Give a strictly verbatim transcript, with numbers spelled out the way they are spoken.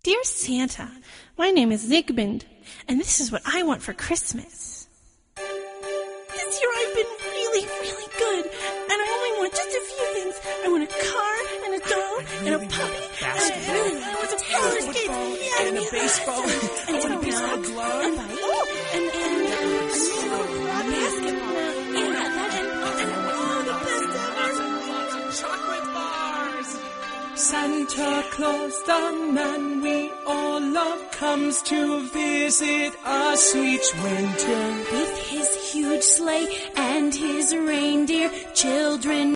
Dear Santa, my name is Zygmunt, and this is what I want for Christmas. This year I've been really, really good, and I only want just a few things. I want a car, and a doll, and a puppy, and a, and I want a roller skate, yeah, and a baseball, and and a a baseball glove, and, oh, and, and, and a basketball, yeah, that, and, and, oh, the best ever. chocolate bars. Santa Claus, the man we all love, comes to visit us each winter. With his huge sleigh and his reindeer, children